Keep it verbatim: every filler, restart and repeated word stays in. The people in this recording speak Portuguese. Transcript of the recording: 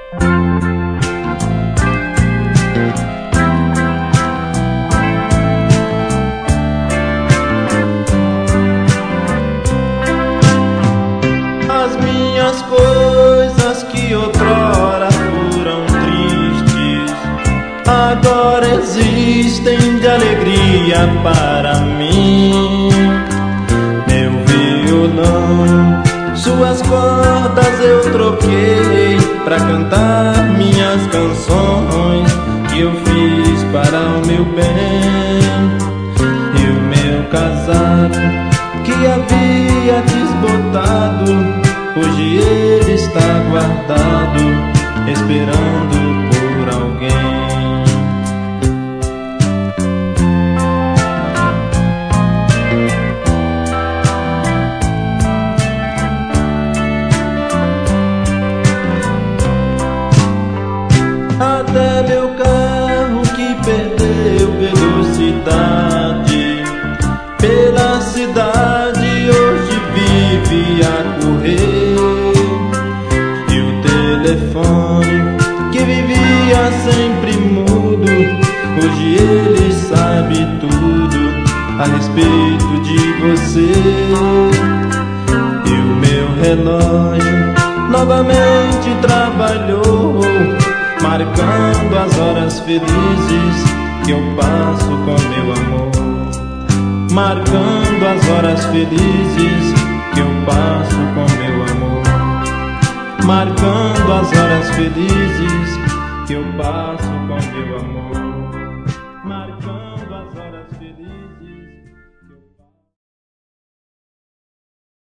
As minhas coisas que outrora foram tristes, agora existem de alegria para mim. Meu violão, suas cordas eu troquei pra cantar minhas canções que eu fiz para o meu bem. E o meu casaco que havia desbotado, hoje ele está guardado, esperando por alguém. Até meu carro que perdeu velocidade pela cidade hoje vive a correr. E o telefone que vivia sempre mudo, hoje ele sabe tudo a respeito de você. E o meu relógio novamente trabalhou, marcando as horas felizes que eu passo com meu amor, marcando as horas felizes que eu passo com meu amor, marcando as horas felizes que eu passo com meu amor.